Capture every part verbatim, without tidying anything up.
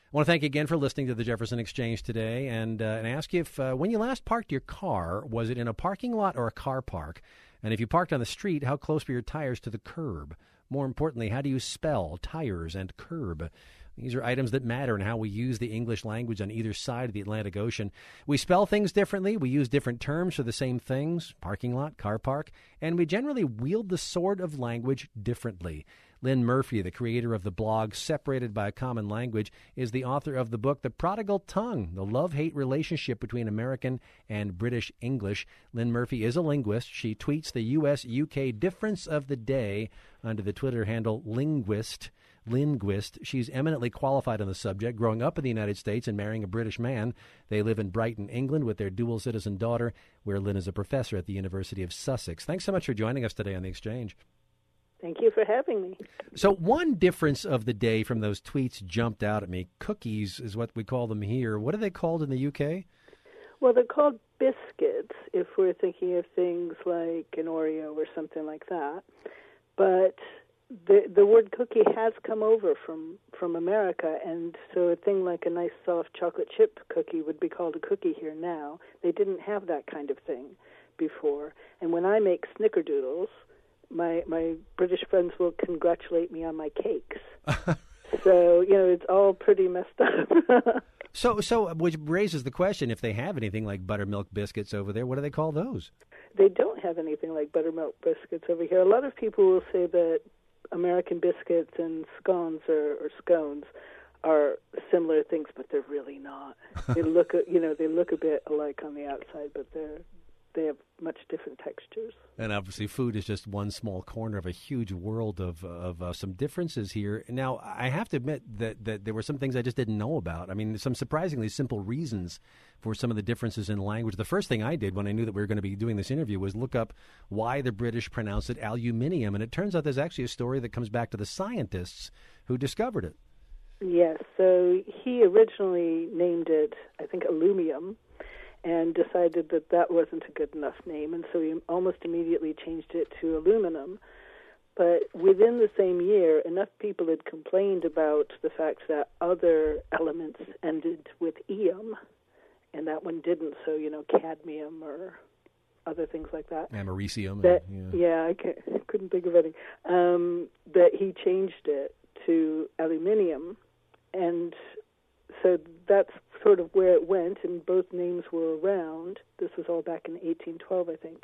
I want to thank you again for listening to the Jefferson Exchange today, and, uh, and ask you if uh, when you last parked your car, was it in a parking lot or a car park? And if you parked on the street, how close were your tires to the curb? More importantly, how do you spell tires and curb? These are items that matter in how we use the English language on either side of the Atlantic Ocean. We spell things differently. We use different terms for the same things, parking lot, car park, and we generally wield the sword of language differently. Lynn Murphy, the creator of the blog Separated by a Common Language, is the author of the book The Prodigal Tongue, the love-hate relationship between American and British English. Lynn Murphy is a linguist. She tweets the U S U K difference of the day under the Twitter handle Linguist. Linguist. She's eminently qualified on the subject. Growing up in the United States and marrying a British man, they live in Brighton, England, with their dual citizen daughter, where Lynn is a professor at the University of Sussex. Thanks so much for joining us today on The Exchange. Thank you for having me. So one difference of the day from those tweets jumped out at me. Cookies is what we call them here. What are they called in the U K? Well, they're called biscuits if we're thinking of things like an Oreo or something like that. But the the word cookie has come over from, from America, and so a thing like a nice soft chocolate chip cookie would be called a cookie here now. They didn't have that kind of thing before. And when I make snickerdoodles, my my British friends will congratulate me on my cakes. So, you know, it's all pretty messed up. so, so which raises the question, if they have anything like buttermilk biscuits over there, what do they call those? They don't have anything like buttermilk biscuits over here. A lot of people will say that American biscuits and scones or, or scones are similar things, but they're really not. They look, you know, they look a bit alike on the outside, but they're they have much different textures. And obviously food is just one small corner of a huge world of of uh, some differences here. Now, I have to admit that, that there were some things I just didn't know about. I mean, some surprisingly simple reasons for some of the differences in language. The first thing I did when I knew that we were going to be doing this interview was look up why the British pronounce it aluminium. And it turns out there's actually a story that comes back to the scientists who discovered it. Yes, so he originally named it, I think, aluminum, and decided that that wasn't a good enough name, and so he almost immediately changed it to aluminum. But within the same year, enough people had complained about the fact that other elements ended with ium, and that one didn't, so, you know, cadmium or other things like that. Americium. That, yeah, yeah I, can't, I couldn't think of any. Um, that he changed it to aluminium, and so that's sort of where it went, and both names were around. This was all back in eighteen twelve, I think.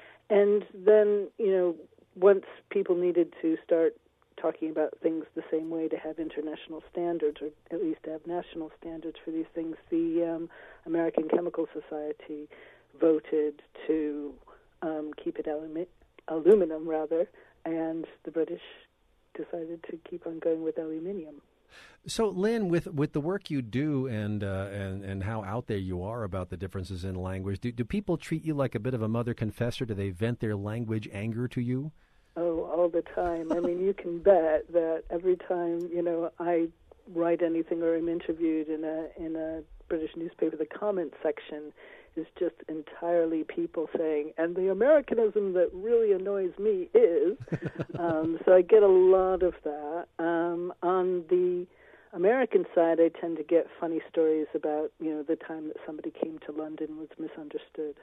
And then, you know, once people needed to start talking about things the same way to have international standards, or at least to have national standards for these things, the um, American Chemical Society voted to um, keep it alumi- aluminum, rather, and the British decided to keep on going with aluminium. So, Lynn, with, with the work you do and, uh, and and how out there you are about the differences in language, do, do people treat you like a bit of a mother confessor? Do they vent their language anger to you? Oh, all the time. I mean, you can bet that every time, you know, I write anything or am interviewed in a in a British newspaper, the comment section is just entirely people saying, and the Americanism that really annoys me is. um, so I get a lot of that. Um, on the American side, I tend to get funny stories about, you know, the time that somebody came to London was misunderstood.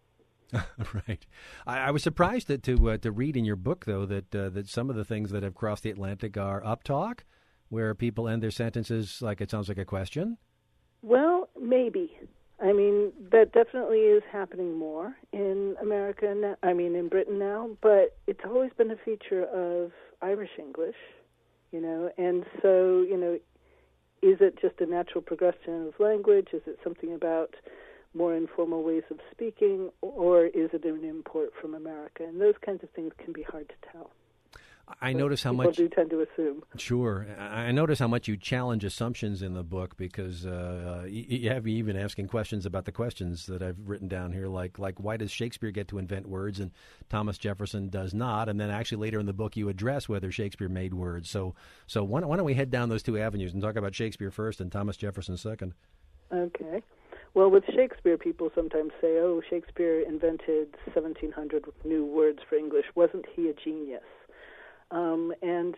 Right. I, I was surprised that, to uh, to read in your book, though, that uh, that some of the things that have crossed the Atlantic are uptalk, where people end their sentences like it sounds like a question. Well, maybe. I mean, that definitely is happening more in America, now, I mean, in Britain now, but it's always been a feature of Irish English, you know, and so, you know, is it just a natural progression of language? Is it something about more informal ways of speaking, or is it an import from America? And those kinds of things can be hard to tell. I but notice how people much do tend to assume. Sure, I notice how much you challenge assumptions in the book, because uh, you, you have me even asking questions about the questions that I've written down here, like like why does Shakespeare get to invent words and Thomas Jefferson does not? And then actually later in the book you address whether Shakespeare made words. So so why don't, why don't we head down those two avenues and talk about Shakespeare first and Thomas Jefferson second? Okay. Well, with Shakespeare, people sometimes say, oh, Shakespeare invented seventeen hundred new words for English. Wasn't he a genius? Um, and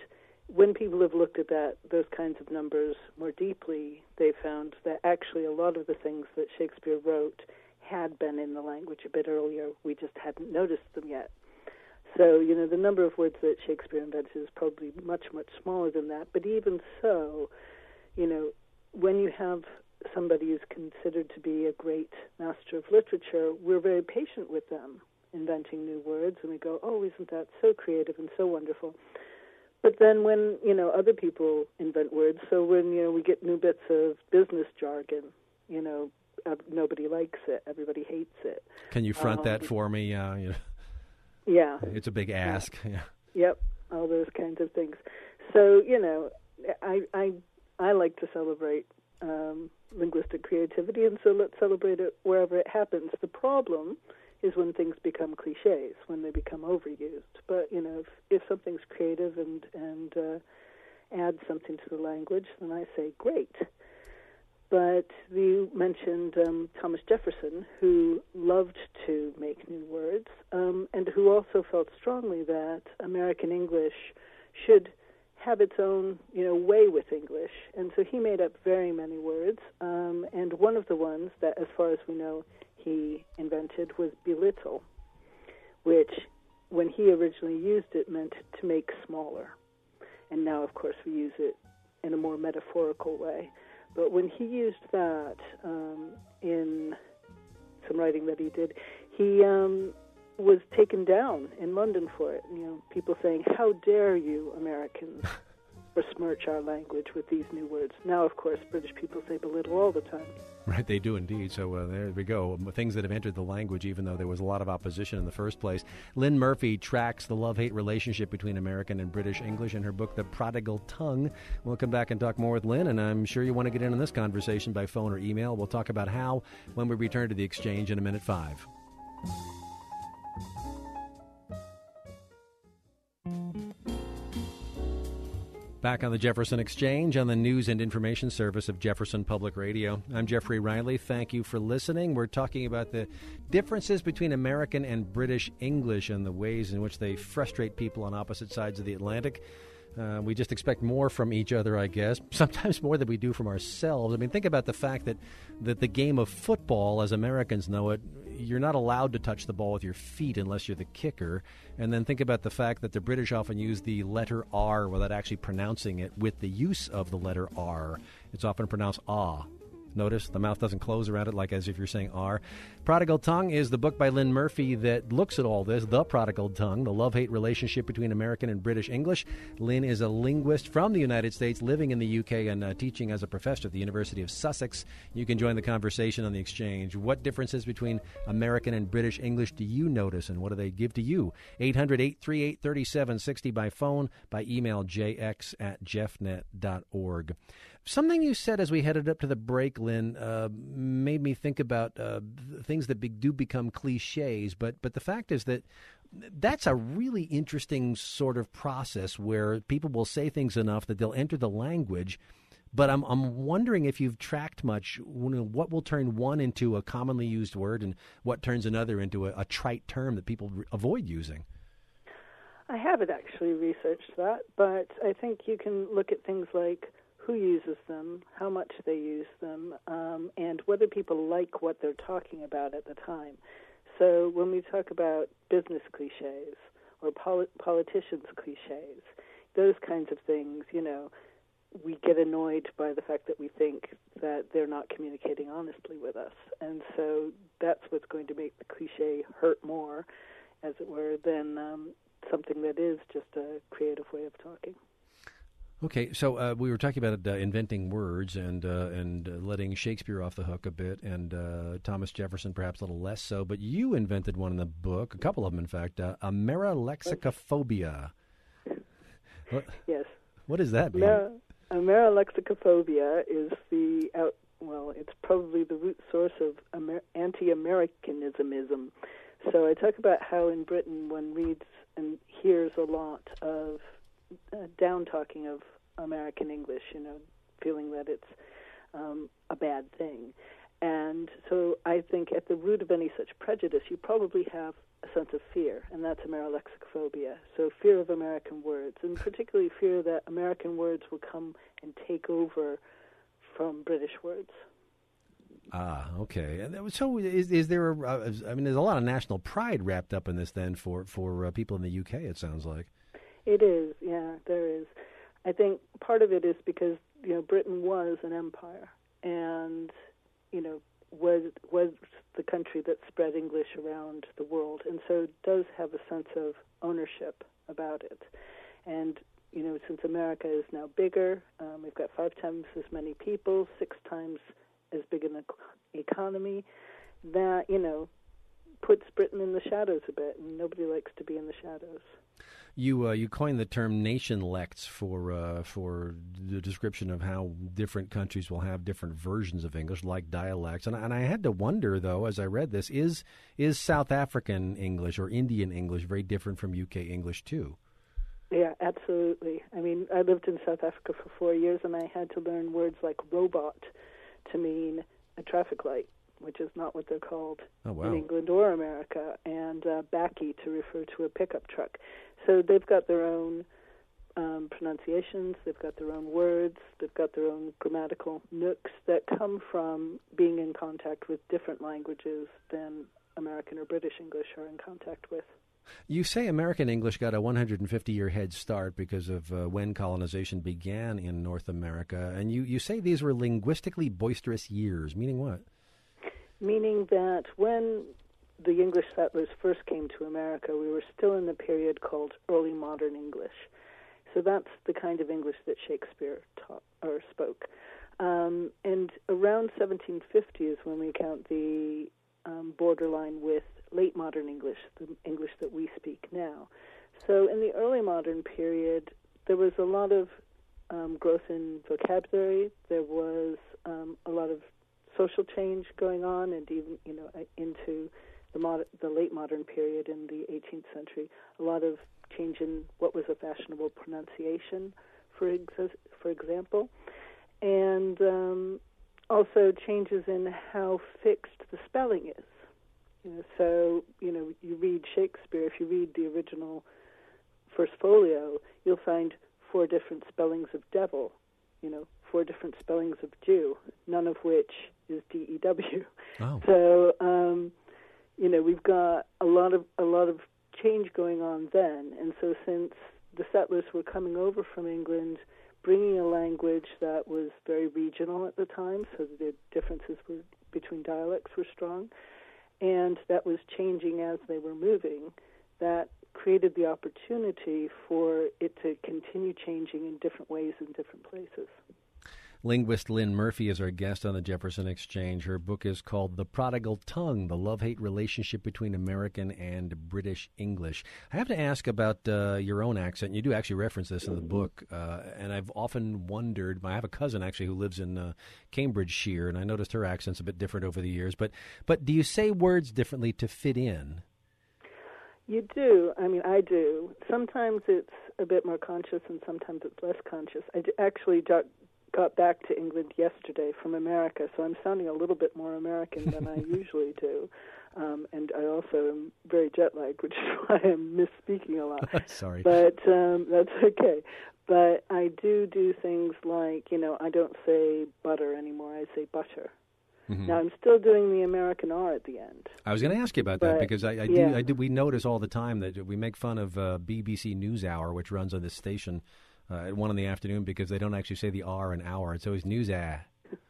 when people have looked at that, those kinds of numbers more deeply, they found that actually a lot of the things that Shakespeare wrote had been in the language a bit earlier. We just hadn't noticed them yet. So, you know, the number of words that Shakespeare invented is probably much, much smaller than that. But even so, you know, when you have somebody who's considered to be a great master of literature, we're very patient with them, inventing new words, and we go, oh, isn't that so creative and so wonderful? But then when, you know, other people invent words, so when, you know, we get new bits of business jargon, you know, uh, nobody likes it, everybody hates it. Can you front um, that for me? Uh, you know, yeah. It's a big ask. Yeah. yeah. Yep, all those kinds of things. So, you know, I I, I like to celebrate um, linguistic creativity, and so let's celebrate it wherever it happens. The problem is when things become cliches, when they become overused. But, you know, if, if something's creative and, and uh, adds something to the language, then I say great. But you mentioned um, Thomas Jefferson, who loved to make new words, um, and who also felt strongly that American English should have its own, you know, way with English. And so he made up very many words, um, and one of the ones that, as far as we know, he invented was belittle, which, when he originally used it, meant to make smaller. And now, of course, we use it in a more metaphorical way. But when he used that um, in some writing that he did, he um, was taken down in London for it. You know, people saying, "How dare you, Americans, besmirch our language with these new words?" Now, of course, British people say belittle all the time. Right, they do indeed. So uh, there we go. Things that have entered the language, even though there was a lot of opposition in the first place. Lynn Murphy tracks the love-hate relationship between American and British English in her book, The Prodigal Tongue. We'll come back and talk more with Lynn, and I'm sure you want to get in on this conversation by phone or email. We'll talk about how when we return to the exchange in a minute five. Back on the Jefferson Exchange on the news and information service of Jefferson Public Radio. I'm Jeffrey Riley. Thank you for listening. We're talking about the differences between American and British English and the ways in which they frustrate people on opposite sides of the Atlantic. Uh, we just expect more from each other, I guess, sometimes more than we do from ourselves. I mean, think about the fact that, that the game of football, as Americans know it, you're not allowed to touch the ball with your feet unless you're the kicker. And then think about the fact that the British often use the letter R without actually pronouncing it with the use of the letter R. It's often pronounced ah. Notice the mouth doesn't close around it like as if you're saying R. Prodigal Tongue is the book by Lynn Murphy that looks at all this. The Prodigal Tongue, the love-hate relationship between American and British English. Lynn is a linguist from the United States living in the U K and uh, teaching as a professor at the University of Sussex. You can join the conversation on the exchange. What differences between American and British English do you notice, and what do they give to you? eight hundred, eight three eight, three seven six zero by phone, by email, j x at jeffnet dot org. Something you said as we headed up to the break, Lynn, uh, made me think about uh, things that be, do become cliches. But but the fact is that that's a really interesting sort of process where people will say things enough that they'll enter the language. But I'm I'm wondering if you've tracked much, you know, what will turn one into a commonly used word and what turns another into a, a trite term that people re- avoid using. I haven't actually researched that, but I think you can look at things like who uses them, how much they use them, um, and whether people like what they're talking about at the time. So when we talk about business cliches or poli- politicians' cliches, those kinds of things, you know, we get annoyed by the fact that we think that they're not communicating honestly with us. And so that's what's going to make the cliche hurt more, as it were, than um, something that is just a creative way of talking. Okay, so uh, we were talking about uh, inventing words and uh, and uh, letting Shakespeare off the hook a bit, and uh, Thomas Jefferson perhaps a little less so. But you invented one in the book, a couple of them, in fact, uh, ameralexicophobia. What, yes. What does that mean? Amer- ameralexicophobia is the out, well, it's probably the root source of Amer- anti-Americanismism. So I talk about how in Britain one reads and hears a lot of Uh, down-talking of American English, you know, feeling that it's um, a bad thing. And so I think at the root of any such prejudice, you probably have a sense of fear, and that's Amerolexicophobia. So fear of American words, and particularly fear that American words will come and take over from British words. Ah, okay. And so is, is there, a, uh, I mean, there's a lot of national pride wrapped up in this then for, for uh, people in the U K, it sounds like. It is, yeah, there is. I think part of it is because, you know, Britain was an empire and, you know, was was the country that spread English around the world, and so it does have a sense of ownership about it. And, you know, since America is now bigger, um, we've got five times as many people, six times as big an e- economy, that, you know, puts Britain in the shadows a bit, and nobody likes to be in the shadows. You uh, you coined the term nationlects for uh, for the description of how different countries will have different versions of English, like dialects. And, and I had to wonder, though, as I read this, is is South African English or Indian English very different from U K English, too? Yeah, absolutely. I mean, I lived in South Africa for four years, and I had to learn words like robot to mean a traffic light, which is not what they're called oh, wow. in England or America, and uh, bakkie to refer to a pickup truck. So they've got their own um, pronunciations, they've got their own words, they've got their own grammatical nooks that come from being in contact with different languages than American or British English are in contact with. You say American English got a one hundred fifty year head start because of uh, when colonization began in North America, and you, you say these were linguistically boisterous years, meaning what? Meaning that when the English settlers first came to America, we were still in the period called early modern English. So that's the kind of English that Shakespeare taught or spoke. Um, and around seventeen fifty is when we count the um, borderline with late modern English, the English that we speak now. So in the early modern period, there was a lot of um, growth in vocabulary. There was um, a lot of social change going on, and even, you know, into the, mod- the late modern period in the eighteenth century, a lot of change in what was a fashionable pronunciation, for ex- for example, and um, also changes in how fixed the spelling is. You know, so, you know, you read Shakespeare, if you read the original First Folio, you'll find four different spellings of devil, you know, four different spellings of Jew, none of which is D E W. Oh. So, um, you know, we've got a lot of a lot of change going on then, and so since the settlers were coming over from England, bringing a language that was very regional at the time, so the differences were, between dialects were strong, and that was changing as they were moving, that created the opportunity for it to continue changing in different ways in different places. Linguist Lynn Murphy is our guest on the Jefferson Exchange. Her book is called The Prodigal Tongue, The Love-Hate Relationship Between American and British English. I have to ask about uh, your own accent. You do actually reference this in the book, uh, and I've often wondered, I have a cousin actually who lives in uh, Cambridgeshire, and I noticed her accent's a bit different over the years, but, but do you say words differently to fit in? You do. I mean, I do. Sometimes it's a bit more conscious, and sometimes it's less conscious. I d- actually got, got back to England yesterday from America, so I'm sounding a little bit more American than I usually do. Um, and I also am very jet-lagged, which is why I'm misspeaking a lot. Sorry. But um, that's okay. But I do do things like, you know, I don't say butter anymore. I say butter. Mm-hmm. Now, I'm still doing the American R at the end. I was going to ask you about but, that because I, I, yeah. do, I do. We notice all the time that we make fun of uh, B B C NewsHour, which runs on this station uh, at one in the afternoon, because they don't actually say the R in hour. It's always news ah.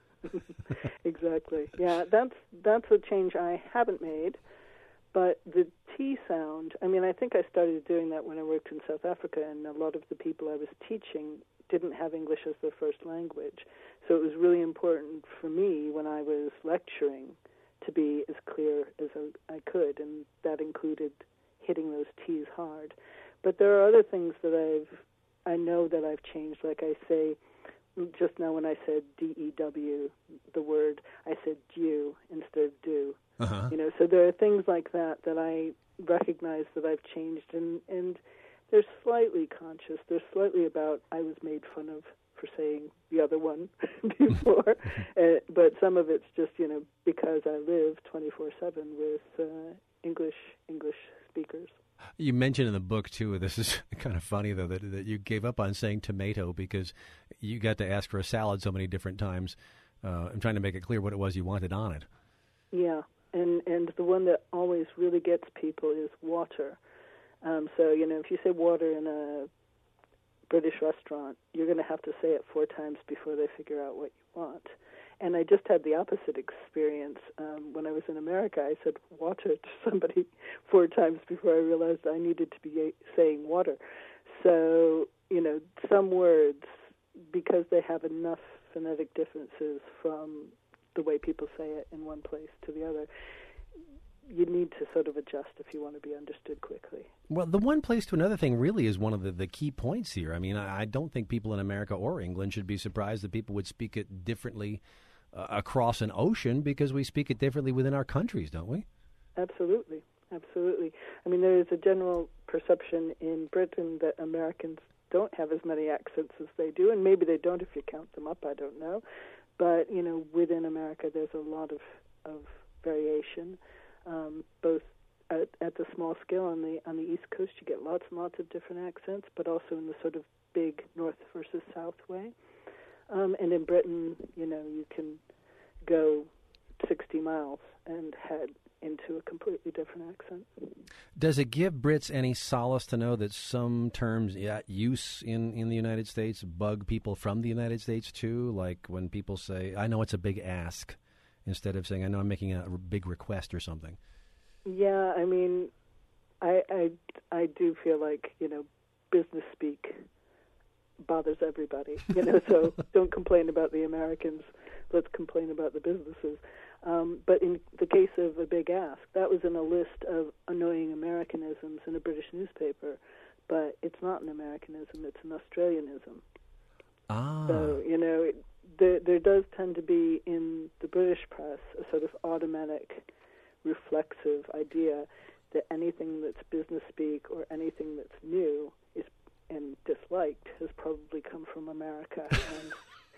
Exactly. Yeah, that's that's a change I haven't made. But the T sound, I mean, I think I started doing that when I worked in South Africa, and a lot of the people I was teaching didn't have English as their first language. So it was really important for me when I was lecturing to be as clear as I could, and that included hitting those T's hard. But there are other things that I've, I know that I've changed. Like I say, just now when I said D E W, the word, I said dew instead of do. Uh-huh. You know, so there are things like that that I recognize that I've changed, and, and they're slightly conscious. They're slightly about I was made fun of for saying the other one before. uh, but some of it's just, you know, because I live twenty-four seven with uh, English English speakers. You mentioned in the book, too, this is kind of funny, though, that, that you gave up on saying tomato because you got to ask for a salad so many different times. Uh, I'm trying to make it clear what it was you wanted on it. Yeah, and, and the one that always really gets people is water. Um, so, you know, if you say water in a British restaurant, you're going to have to say it four times before they figure out what you want. And I just had the opposite experience. Um, when I was in America, I said water to somebody four times before I realized I needed to be saying water. So, you know, some words, because they have enough phonetic differences from the way people say it in one place to the other, you need to sort of adjust if you want to be understood quickly. Well, the one place to another thing really is one of the, the key points here. I mean, I, I don't think people in America or England should be surprised that people would speak it differently uh, across an ocean because we speak it differently within our countries, don't we? Absolutely. Absolutely. I mean, there is a general perception in Britain that Americans don't have as many accents as they do, and maybe they don't if you count them up, I don't know. But, you know, within America there's a lot of, of variation. Um, both at, at the small scale on the on the East Coast, you get lots and lots of different accents, but also in the sort of big north versus south way. Um, and in Britain, you know, you can go sixty miles and head into a completely different accent. Does it give Brits any solace to know that some terms at use in, in the United States bug people from the United States too? Like when people say, I know it's a big ask, instead of saying, I know I'm making a big request or something. Yeah, I mean, I, I, I do feel like, you know, business speak bothers everybody. You know, so don't complain about the Americans. Let's complain about the businesses. Um, but in the case of a big ask, that was in a list of annoying Americanisms in a British newspaper. But it's not an Americanism, it's an Australianism. Ah. So, you know, it, there, there does tend to be in the British press a sort of automatic, reflexive idea that anything that's business speak or anything that's new is and disliked has probably come from America. And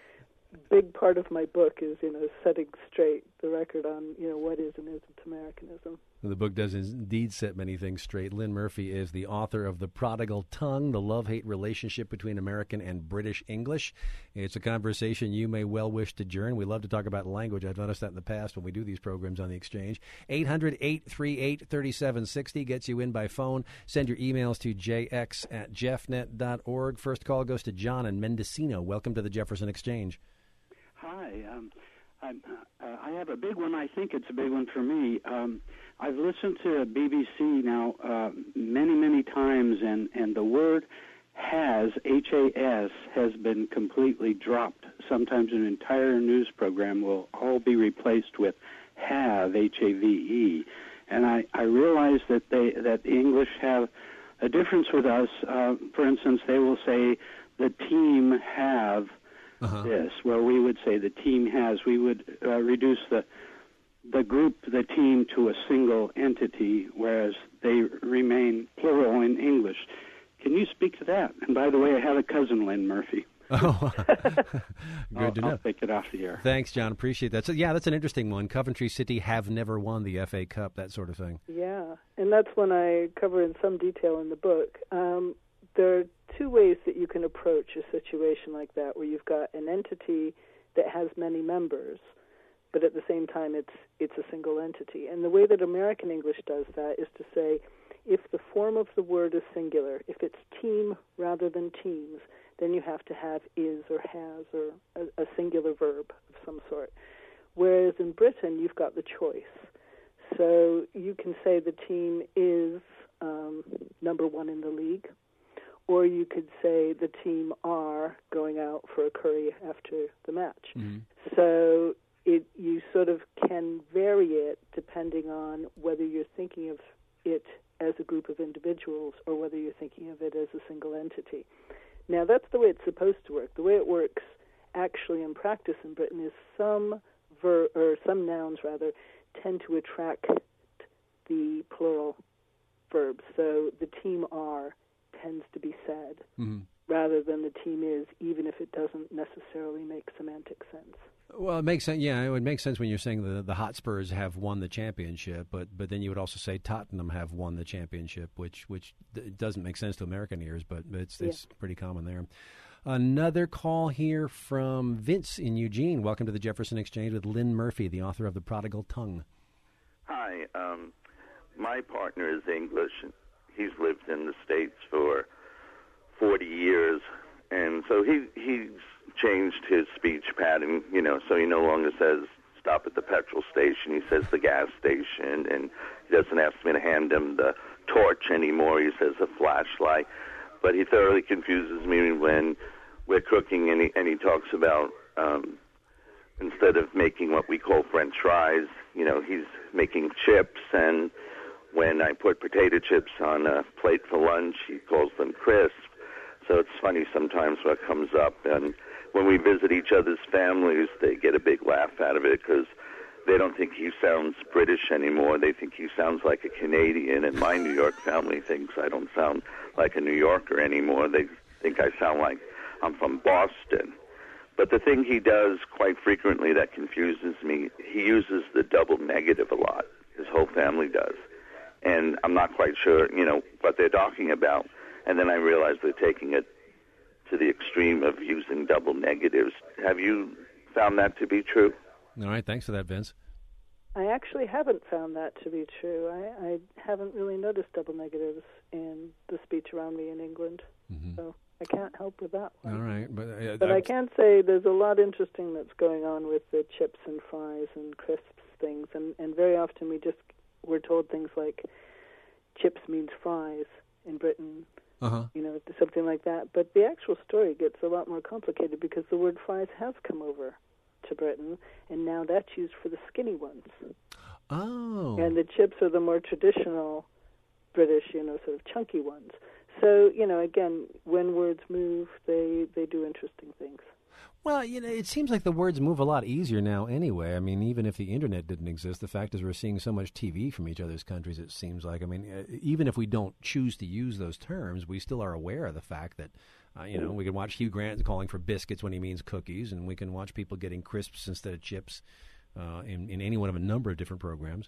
big part of my book is, you know, setting straight the record on, you know, what is and isn't Americanism. The book does indeed set many things straight. Lynn Murphy is the author of The Prodigal Tongue, the love-hate relationship between American and British English. It's a conversation you may well wish to join. We love to talk about language. I've noticed that in the past when we do these programs on the Exchange. eight hundred, eight three eight, three seven six zero gets you in by phone. Send your emails to j x at jeffnet dot org. First call goes to John in Mendocino. Welcome to the Jefferson Exchange. Hi. Um, I'm, uh, I have a big one. I think it's a big one for me. Um, I've listened to B B C now uh, many, many times, and, and the word has, H A S, has been completely dropped. Sometimes an entire news program will all be replaced with have, H A V E. And I, I realize that they that the English have a difference with us. Uh, for instance, they will say the team have uh-huh. this, where we would say the team has. We would uh, reduce the the group, the team, to a single entity, whereas they remain plural in English. Can you speak to that? And by the way, I have a cousin, Lynn Murphy. Oh, good I'll, to know. I'll take it off the air. Thanks, John. Appreciate that. So, yeah, that's an interesting one. Coventry City have never won the F A Cup, that sort of thing. Yeah, and that's one I cover in some detail in the book. Um, there are two ways that you can approach a situation like that, where you've got an entity that has many members, but at the same time it's it's a single entity. And the way that American English does that is to say, if the form of the word is singular, if it's team rather than teams, then you have to have is or has or a, a singular verb of some sort. Whereas in Britain, you've got the choice. So you can say the team is um, number one in the league, or you could say the team are going out for a curry after the match. Mm-hmm. So it you sort of can vary it depending on whether you're thinking of it as a group of individuals or whether you're thinking of it as a single entity. Now, that's the way it's supposed to work. The way it works actually in practice in Britain is some ver- or some nouns, rather, tend to attract the plural verbs. So the team are tends to be said mm-hmm. rather than the team is, even if it doesn't necessarily make semantic sense. Well, it makes sense. Yeah, it would make sense when you're saying the the Hotspurs have won the championship, but but then you would also say Tottenham have won the championship, which which d- doesn't make sense to American ears, but it's yeah. it's pretty common there. Another call here from Vince in Eugene. Welcome to the Jefferson Exchange with Lynn Murphy, the author of The Prodigal Tongue. Hi, um, my partner is English. He's lived in the States for forty years, and so he he's changed his speech pattern, you know, so he no longer says stop at the petrol station. He says the gas station, and he doesn't ask me to hand him the torch anymore. He says a flashlight. But he thoroughly confuses me when we're cooking, and he, and he talks about um, instead of making what we call French fries, you know, he's making chips, and when I put potato chips on a plate for lunch, he calls them crisp. So it's funny sometimes what comes up, and when we visit each other's families, they get a big laugh out of it because they don't think he sounds British anymore. They think he sounds like a Canadian, and my New York family thinks I don't sound like a New Yorker anymore. They think I sound like I'm from Boston. But the thing he does quite frequently that confuses me, he uses the double negative a lot. His whole family does. And I'm not quite sure, you know, what they're talking about. And then I realize they're taking it to the extreme of using double negatives. Have you found that to be true? All right, thanks for that, Vince. I actually haven't found that to be true. I, I haven't really noticed double negatives in the speech around me in England, mm-hmm. so I can't help with that one. All right, but uh, but I can say there's a lot interesting that's going on with the chips and fries and crisps things, and, and very often we just we're told things like chips means fries in Britain. Uh-huh. You know, something like that. But the actual story gets a lot more complicated because the word fries has come over to Britain, and now that's used for the skinny ones. Oh. And the chips are the more traditional British, you know, sort of chunky ones. So, you know, again, when words move, they, they do interesting things. Well, you know, it seems like the words move a lot easier now anyway. I mean, even if the Internet didn't exist, the fact is we're seeing so much T V from each other's countries, it seems like. I mean, uh, even if we don't choose to use those terms, we still are aware of the fact that, uh, you know, we can watch Hugh Grant calling for biscuits when he means cookies, and we can watch people getting crisps instead of chips uh, in, in any one of a number of different programs.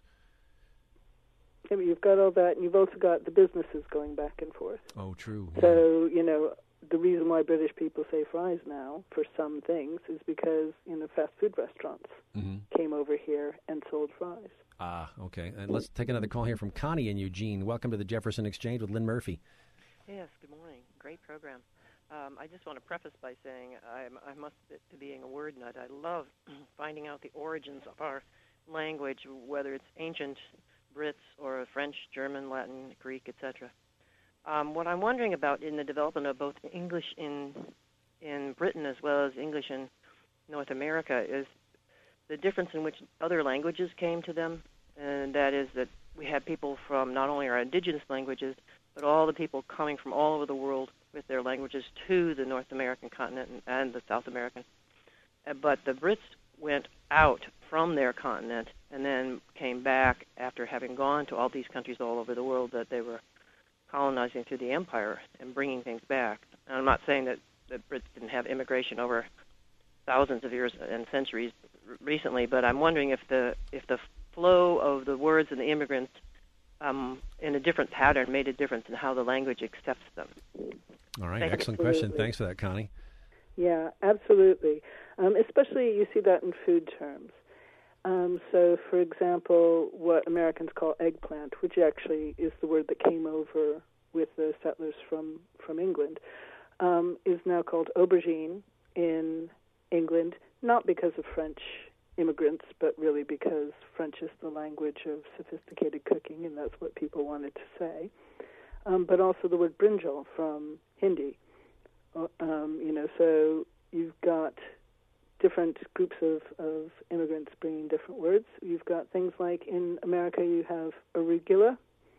Yeah, but you've got all that, and you've also got the businesses going back and forth. Oh, true. Yeah. So, you know, the reason why British people say fries now for some things is because, you know, fast food restaurants mm-hmm. came over here and sold fries. Ah, okay. And let's take another call here from Connie in Eugene. Welcome to the Jefferson Exchange with Lynn Murphy. Yes, good morning. Great program. Um, I just want to preface by saying I'm, I must admit to being a word nut. I love finding out the origins of our language, whether it's ancient Brits or French, German, Latin, Greek, et cetera. Um, what I'm wondering about in the development of both English in in Britain as well as English in North America is the difference in which other languages came to them, and that is that we had people from not only our indigenous languages, but all the people coming from all over the world with their languages to the North American continent and, and the South American. Uh, but the Brits went out from their continent and then came back after having gone to all these countries all over the world that they were colonizing through the empire and bringing things back. And I'm not saying that the Brits didn't have immigration over thousands of years and centuries recently, but I'm wondering if the if the flow of the words and the immigrants um, in a different pattern made a difference in how the language accepts them. All right, Thanks. excellent Absolutely. question. Thanks for that, Connie. Yeah, absolutely. Um, especially you see that in food terms. Um, so, for example, what Americans call eggplant, which actually is the word that came over with the settlers from, from England, um, is now called aubergine in England, not because of French immigrants, but really because French is the language of sophisticated cooking, and that's what people wanted to say. Um, but also the word brinjal from Hindi. Um, you know, so you've got different groups of, of immigrants bringing different words. You've got things like in America you have arugula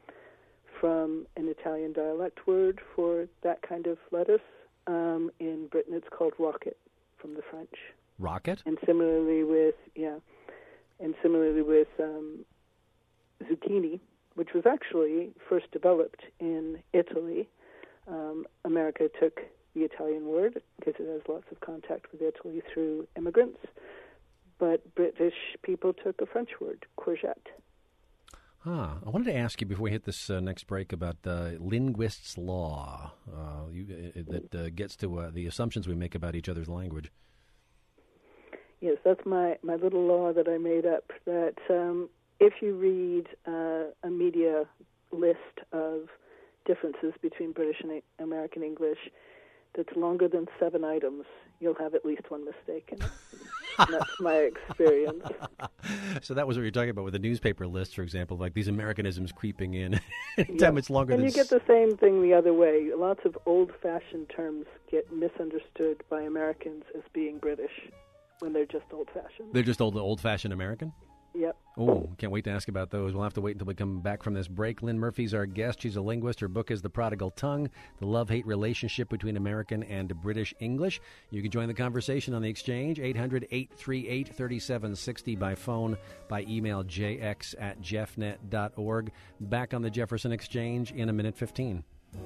from an Italian dialect word for that kind of lettuce. Um, in Britain it's called rocket from the French. Rocket? And similarly with, yeah, and similarly with um, zucchini, which was actually first developed in Italy. Um, America took the Italian word because it has lots of contact with Italy through immigrants. But British people took a French word, courgette. Huh. I wanted to ask you before we hit this uh, next break about uh, linguist's law uh, you, uh, that uh, gets to uh, the assumptions we make about each other's language. Yes, that's my, my little law that I made up, that um, if you read uh, a media list of differences between British and American English that's longer than seven items, you'll have at least one mistake in it. That's my experience. So that was what you're talking about with the newspaper list, for example, like these Americanisms creeping in. Anytime yeah. it's longer and than... And you get the same thing the other way. Lots of old-fashioned terms get misunderstood by Americans as being British when they're just old-fashioned. They're just old, old-fashioned American? Yep. Oh, can't wait to ask about those. We'll have to wait until we come back from this break. Lynn Murphy's our guest. She's a linguist. Her book is The Prodigal Tongue, The Love-Hate Relationship Between American and British English. You can join the conversation on the Exchange, eight hundred, eight three eight, three seven six zero by phone, by email, jx at jeffnet dot org. Back on the Jefferson Exchange in a minute fifteen.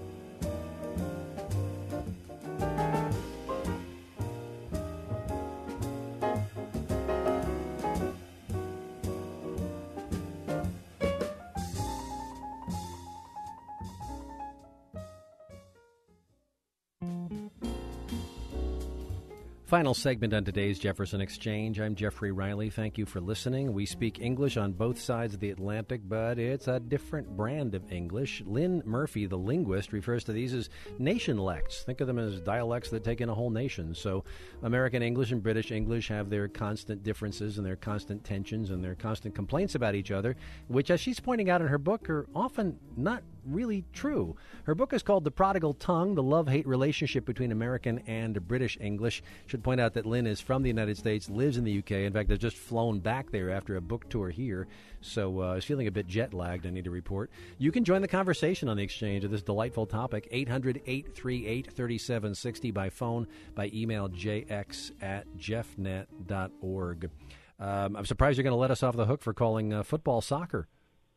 Final segment on today's Jefferson Exchange. I'm Jeffrey Riley. Thank you for listening. We speak English on both sides of the Atlantic, but it's a different brand of English. Lynn Murphy, the linguist, refers to these as nationlects. Think of them as dialects that take in a whole nation. So American English and British English have their constant differences and their constant tensions and their constant complaints about each other, which, as she's pointing out in her book, are often not really true. Her book is called The Prodigal Tongue, The Love-Hate Relationship Between American and British English. Should point out that Lynn is from the United States, lives in the U K. In fact, has just flown back there after a book tour here. So uh, is feeling a bit jet-lagged, I need to report. You can join the conversation on the Exchange of this delightful topic, eight hundred, eight three eight, three seven six zero by phone, by email, jx at jeffnet dot org. Um, I'm surprised you're going to let us off the hook for calling uh, football soccer.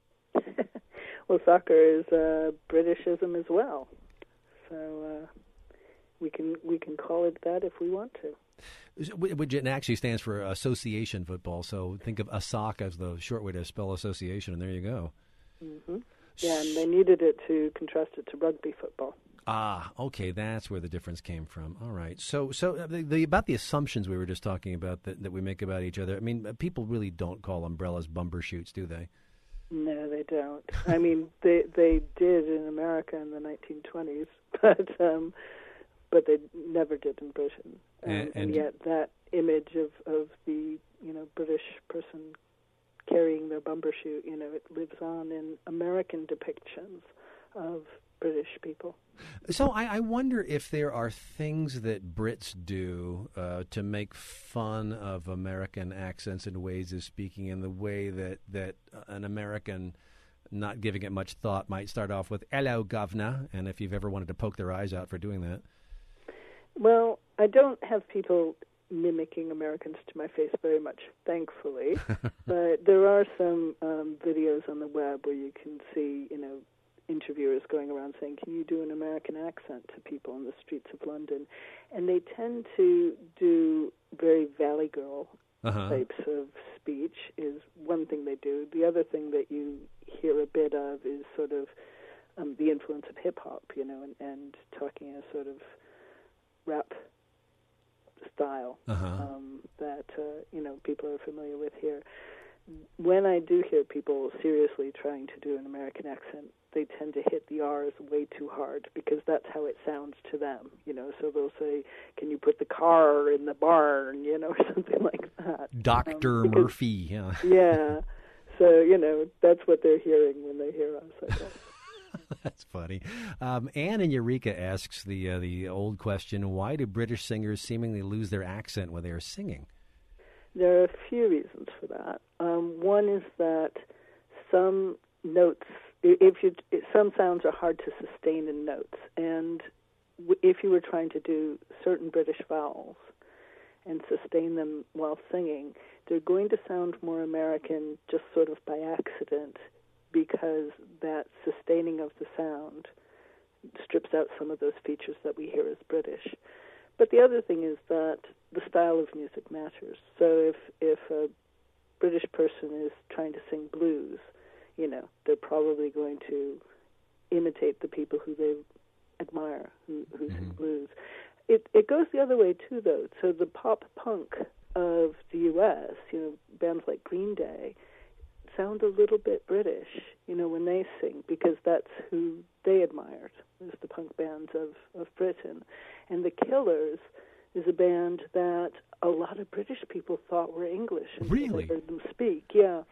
Well, soccer is uh, Britishism as well, so uh, we can we can call it that if we want to. Which it actually stands for association football. So think of A S O C as the short way to spell association, and there you go. Mm-hmm. Yeah, and they needed it to contrast it to rugby football. Ah, okay, that's where the difference came from. All right. So, so the, the, about the assumptions we were just talking about that, that we make about each other. I mean, people really don't call umbrellas bumbershoot, do they? No, they don't. I mean, they they did in America in the nineteen twenties, but um, but they never did in Britain. Um, and, and, and yet that image of, of the you know British person carrying their bumbershoot, you know, it lives on in American depictions of British people. So I, I wonder if there are things that Brits do uh, to make fun of American accents and ways of speaking in the way that, that an American, not giving it much thought, might start off with, "Hello, governor," and if you've ever wanted to poke their eyes out for doing that. Well, I don't have people mimicking Americans to my face very much, thankfully, but there are some um, videos on the web where you can see, you know, interviewers going around saying, "Can you do an American accent?" to people in the streets of London. And they tend to do very Valley Girl uh-huh. types of speech is one thing they do. The other thing that you hear a bit of is sort of um, the influence of hip-hop, you know, and, and talking in a sort of rap style uh-huh. um, that, uh, you know, people are familiar with here. When I do hear people seriously trying to do an American accent, they tend to hit the R's way too hard because that's how it sounds to them, you know. So they'll say, "Can you put the car in the barn?" you know, or something like that. Doctor Um, Murphy, yeah. Yeah. So, you know, that's what they're hearing when they hear us, I guess. That's funny. Um, Anne in Eureka asks the uh, the old question, why do British singers seemingly lose their accent when they are singing? There are a few reasons for that. Um, one is that some notes, if you, some sounds are hard to sustain in notes, and if you were trying to do certain British vowels and sustain them while singing, they're going to sound more American just sort of by accident because that sustaining of the sound strips out some of those features that we hear as British. But the other thing is that the style of music matters. So if if a British person is trying to sing blues, you know, they're probably going to imitate the people who they admire, who, who mm-hmm. sing blues. It it goes the other way too, though. So the pop punk of the U S, you know, bands like Green Day, sound a little bit British, you know, when they sing, because that's who they admired, was the punk bands of, of Britain. And the Killers is a band that a lot of British people thought were English until really? they heard them speak. Yeah.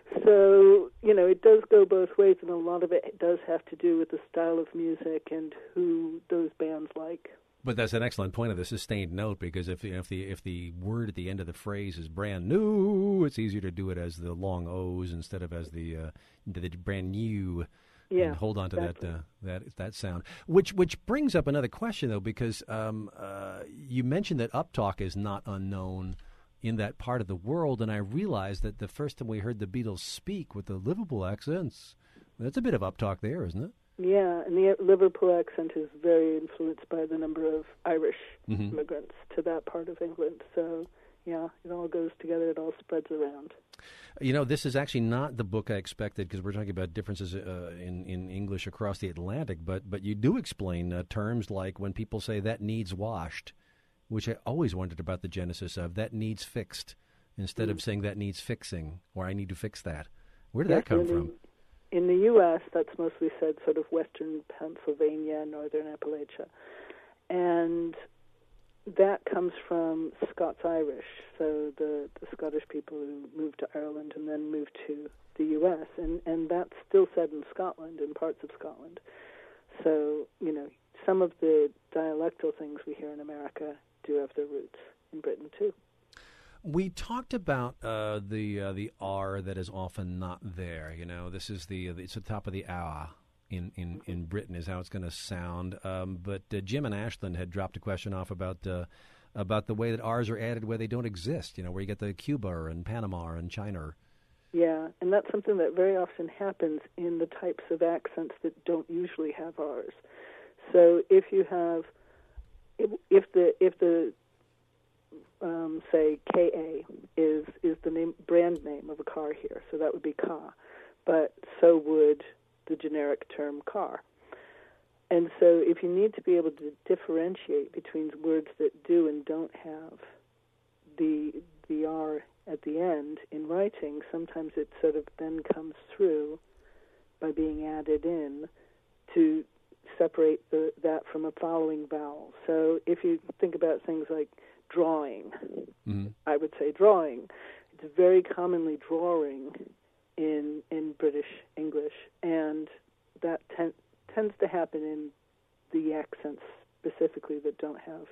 So, you know, it does go both ways, and a lot of it does have to do with the style of music and who those bands like. But that's an excellent point of the sustained note, because if if the if the word at the end of the phrase is brand new, it's easier to do it as the long O's instead of as the uh, the brand new. Yeah, and hold on to exactly. that uh, that that sound. Which which brings up another question, though, because um, uh, you mentioned that uptalk is not unknown in that part of the world, and I realized that the first time we heard the Beatles speak with the Liverpool accents, that's a bit of uptalk there, isn't it? Yeah, and the Liverpool accent is very influenced by the number of Irish mm-hmm. immigrants to that part of England. So, yeah, it all goes together. It all spreads around. You know, this is actually not the book I expected, because we're talking about differences uh, in, in English across the Atlantic, but but you do explain uh, terms like when people say that needs washed, which I always wondered about the genesis of, that needs fixed, instead mm-hmm. of saying that needs fixing, or I need to fix that. Where did yes, that come in, from? In the U S, that's mostly said sort of western Pennsylvania, northern Appalachia. And that comes from Scots-Irish, so the, the Scottish people who moved to Ireland and then moved to the U S, and, and that's still said in Scotland, in parts of Scotland. So, you know, some of the dialectal things we hear in America do have their roots in Britain, too. We talked about uh, the uh, the R that is often not there. You know, this is the it's the top of the hour in, in, in Britain is how it's going to sound. Um, but uh, Jim and Ashland had dropped a question off about uh, about the way that R's are added where they don't exist. You know, where you get the Cuba and Panama and China. Yeah, and that's something that very often happens in the types of accents that don't usually have R's. So if you have if, if the if the Um, say K A is is the name brand name of a car here, so that would be Ka, but so would the generic term car. And so if you need to be able to differentiate between words that do and don't have the the R at the end in writing, sometimes it sort of then comes through by being added in to separate the, that from a following vowel. So if you think about things like drawing, mm-hmm. I would say drawing. It's very commonly drawing in in British English, and that ten, tends to happen in the accents specifically that don't have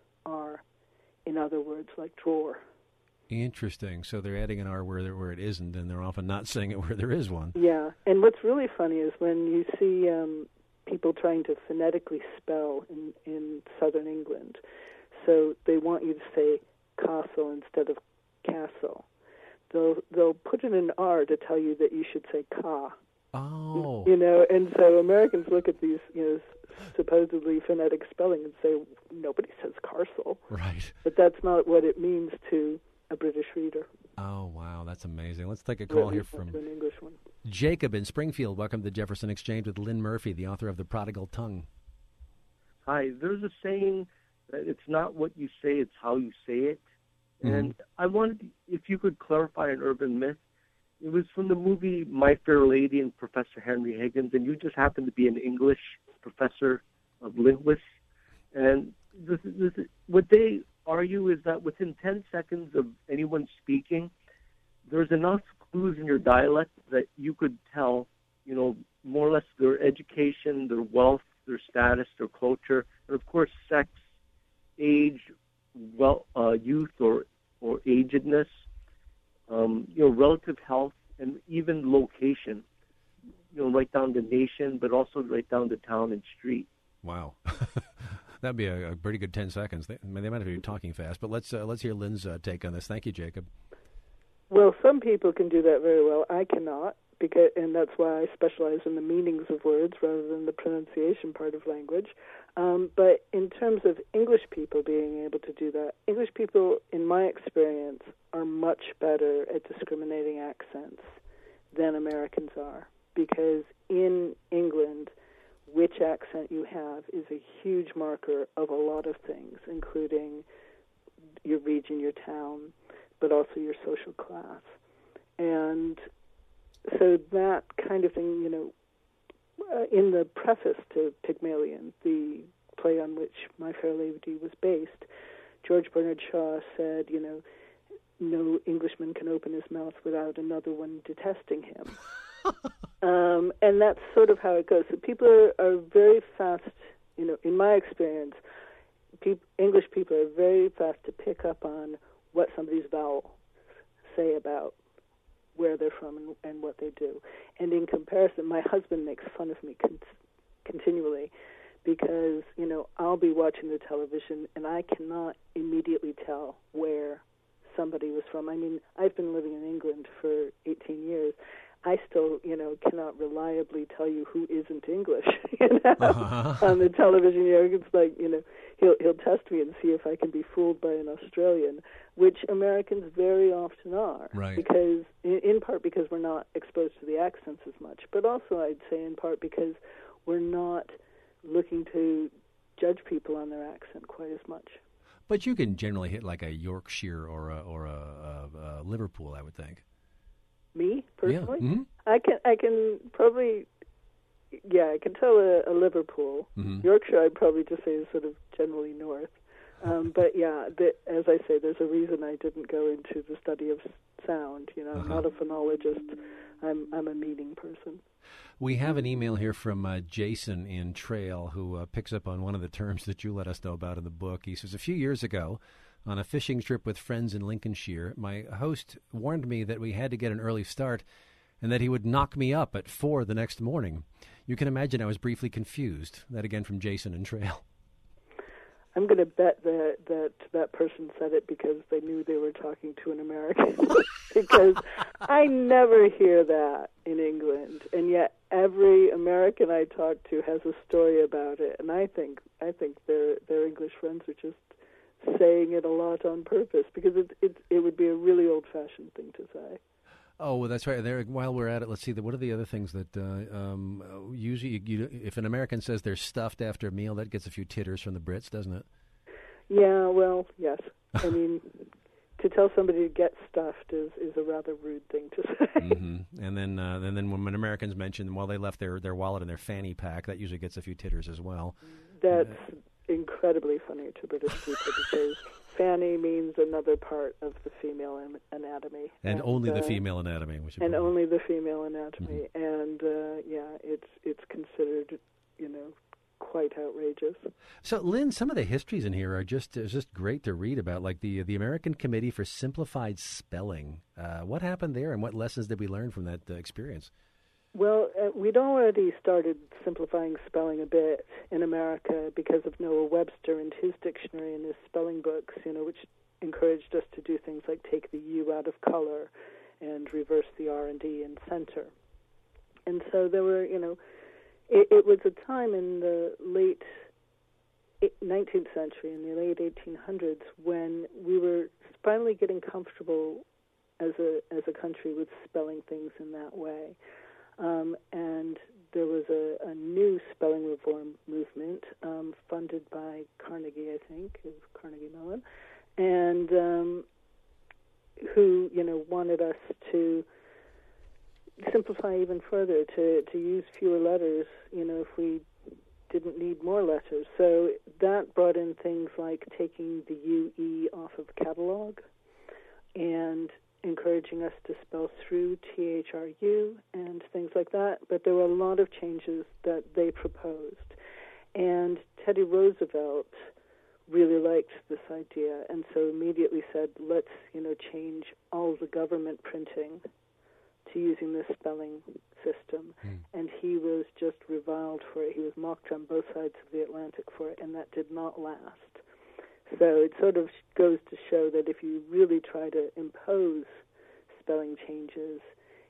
R in other words like drawer. Interesting. So they're adding an R where there, where it isn't, and they're often not saying it where there is one. Yeah, and what's really funny is when you see um, people trying to phonetically spell in, in southern England. So they want you to say castle instead of castle. They'll they'll put in an R to tell you that you should say ka. Oh. You know, and so Americans look at these, you know, supposedly phonetic spelling and say, nobody says carsel. Right. But that's not what it means to a British reader. Oh, wow, that's amazing. Let's take a call here from an English one. Jacob in Springfield. Welcome to the Jefferson Exchange with Lynn Murphy, the author of The Prodigal Tongue. Hi, there's a saying that it's not what you say, it's how you say it. Mm-hmm. And I wanted, if you could clarify an urban myth. It was from the movie My Fair Lady and Professor Henry Higgins, and you just happen to be an English professor of linguists. And this, this, what they argue is that within ten seconds of anyone speaking, there's enough clues in your dialect that you could tell, you know, more or less their education, their wealth, their status, their culture, and of course sex, age, well, uh, youth or, or agedness. Um, you know, relative health, and even location, you know, right down to nation, but also right down to town and street. Wow. That'd be a, a pretty good ten seconds. They, I mean, they might have been talking fast, but let's uh, let's hear Lynn's uh, take on this. Thank you, Jacob. Well, some people can do that very well. I cannot, because, and that's why I specialize in the meanings of words rather than the pronunciation part of language. Um, but in terms of English people being able to do that, English people, in my experience, are much better at discriminating accents than Americans are, because in England, which accent you have is a huge marker of a lot of things, including your region, your town, but also your social class. And so that kind of thing, you know, uh, in the preface to Pygmalion, the play on which My Fair Lady was based, George Bernard Shaw said, you know, no Englishman can open his mouth without another one detesting him. um, and that's sort of how it goes. So people are, are very fast, you know, in my experience, peop- English people are very fast to pick up on what somebody's vowels say about where they're from and, and what they do. And in comparison, my husband makes fun of me con- continually because, you know, I'll be watching the television and I cannot immediately tell where somebody was from. I mean, I've been living in England for eighteen years. I still, you know, cannot reliably tell you who isn't English, you know, uh-huh. on the television. You know, it's like, you know, he'll he'll test me and see if I can be fooled by an Australian, which Americans very often are, right? Because in, in part because we're not exposed to the accents as much, but also I'd say in part because we're not looking to judge people on their accent quite as much. But you can generally hit like a Yorkshire or a or a, a, a Liverpool, I would think. Me personally, yeah. mm-hmm. I can I can probably yeah I can tell a, a Liverpool. Mm-hmm. Yorkshire I'd probably just say is sort of generally north, um, but yeah, the, as I say, there's a reason I didn't go into the study of sound. You know, I'm uh-huh. not a phonologist. I'm I'm a meaning person. We have an email here from uh, Jason in Trail who uh, picks up on one of the terms that you let us know about in the book. He says, a few years ago, on a fishing trip with friends in Lincolnshire, my host warned me that we had to get an early start and that he would knock me up at four the next morning. You can imagine I was briefly confused. That again from Jason in Trail. I'm going to bet that, that that person said it because they knew they were talking to an American. Because I never hear that in England, and yet every American I talk to has a story about it. And I think I think their their English friends are just saying it a lot on purpose because it it it would be a really old-fashioned thing to say. Oh, well, that's right. There, while we're at it, let's see. What are the other things that uh, um, usually, you, you, if an American says they're stuffed after a meal, that gets a few titters from the Brits, doesn't it? Yeah, well, yes. I mean, to tell somebody to get stuffed is, is a rather rude thing to say. Mm-hmm. And then, uh, and then when Americans mention while they left their, their wallet in their fanny pack, that usually gets a few titters as well. That's uh, incredibly funny to British people because fanny means another part of the female anatomy. And, and only uh, the female anatomy. Which and only the female anatomy. Mm-hmm. And, uh, yeah, it's it's considered, you know, quite outrageous. So, Lynn, some of the histories in here are just it's just great to read about, like the the American Committee for Simplified Spelling. Uh, what happened there, and what lessons did we learn from that uh, experience? Well, uh, we'd already started simplifying spelling a bit in America because of Noah Webster and his dictionary and his spelling books, you know, which encouraged us to do things like take the U out of color and reverse the R and D in center. And so there were, you know, it, it was a time in the late nineteenth century, in the late eighteen hundreds, when we were finally getting comfortable as a as a country with spelling things in that way. Um, and there was a, a new spelling reform movement um, funded by Carnegie, I think, it was Carnegie Mellon, and um, who, you know, wanted us to simplify even further, to, to use fewer letters, you know, if we didn't need more letters. So that brought in things like taking the U E off of catalog and encouraging us to spell through T H R U and things like that. But there were a lot of changes that they proposed. And Teddy Roosevelt really liked this idea and so immediately said, let's, you know, change all the government printing to using this spelling system. Mm. And he was just reviled for it. He was mocked on both sides of the Atlantic for it, and that did not last. So it sort of goes to show that if you really try to impose spelling changes, it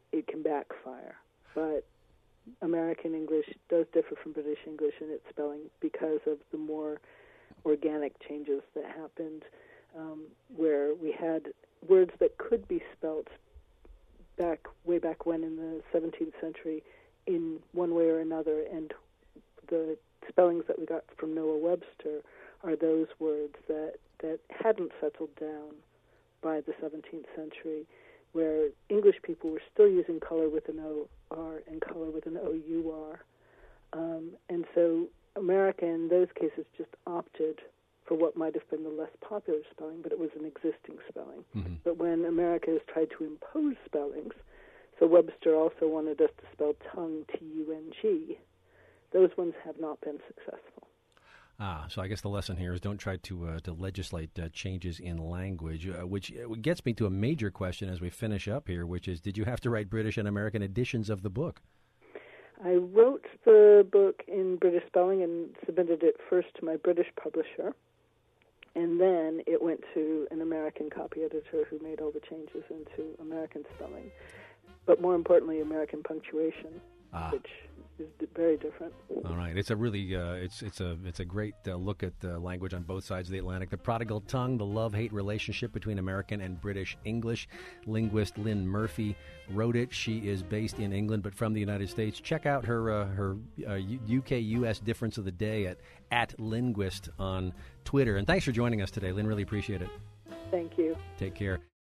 it can backfire. But American English does differ from British English in its spelling because of the more organic changes that happened, um, where we had words that could be spelt back way back when in the seventeenth century in one way or another, and the spellings that we got from Noah Webster are those words that, that hadn't settled down by the seventeenth century, where English people were still using color with an O R and color with an O U R. Um, and so America in those cases just opted for what might have been the less popular spelling, but it was an existing spelling. Mm-hmm. But when America has tried to impose spellings, so Webster also wanted us to spell tongue, T U N G, those ones have not been successful. Ah, so I guess the lesson here is don't try to uh, to legislate uh, changes in language, uh, which gets me to a major question as we finish up here, which is, did you have to write British and American editions of the book? I wrote the book in British spelling and submitted it first to my British publisher, and then it went to an American copy editor who made all the changes into American spelling, but more importantly, American punctuation, ah. which is very different. All right, it's a really uh, it's it's a it's a great uh, look at uh, language on both sides of the Atlantic. The Prodigal Tongue: The Love-Hate Relationship Between American and British English. Linguist Lynn Murphy wrote it. She is based in England but from the United States. Check out her uh, her uh, U K U S difference of the day at at Linguist on Twitter. And thanks for joining us today, Lynn. Really appreciate it. Thank you. Take care.